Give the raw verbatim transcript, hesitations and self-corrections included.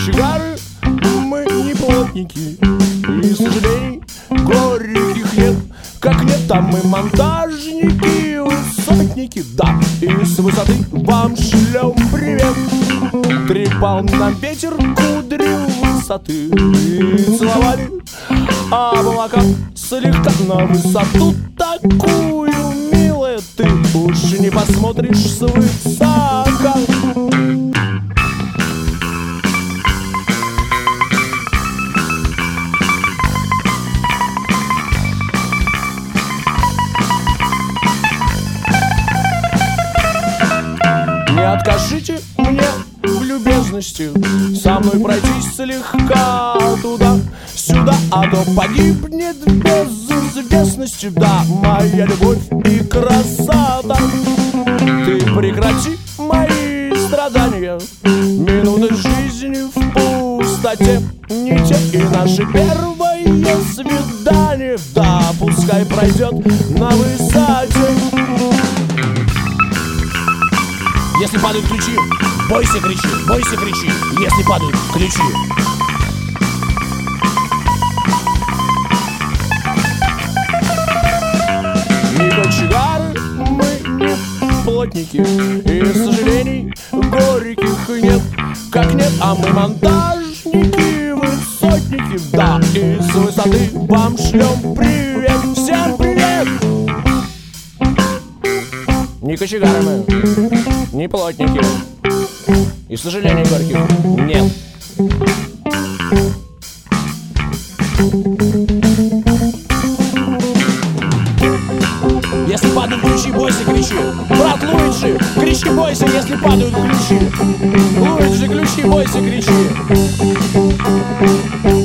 кочегары, мы не плотники, и сожалений горьких нет. Как нет, там мы монтажники, высотники, да, и с высоты вам шлем привет. Трепал нам ветер кудри высоты и целовали облака слегка на высоту такую, милая, ты уж не посмотришь свысока. Не откажите мне в любезности со мной пройтись слегка туда-сюда, а то погибнет без известности, да, моя любовь и красота. Ты прекрати мои страдания, минуты жизни в пустоте не те, и наше первое свидание, да, пускай пройдет на высоте. Если падают ключи, бойся, кричи, бойся, кричи. Если падают ключи. Не кочегары, мы не плотники, и сожалений горьких нет. Как нет, а мы монтажники, высотники, да, и с высоты вам шлем привет. Всем привет! Не кочегары мы, не плотники, и сожалений горьких нет. Если падают ключи, бойся, кричи. Брат Луиджи, кричи, бойся, если падают ключи. Луиджи, ключи, бойся, кричи.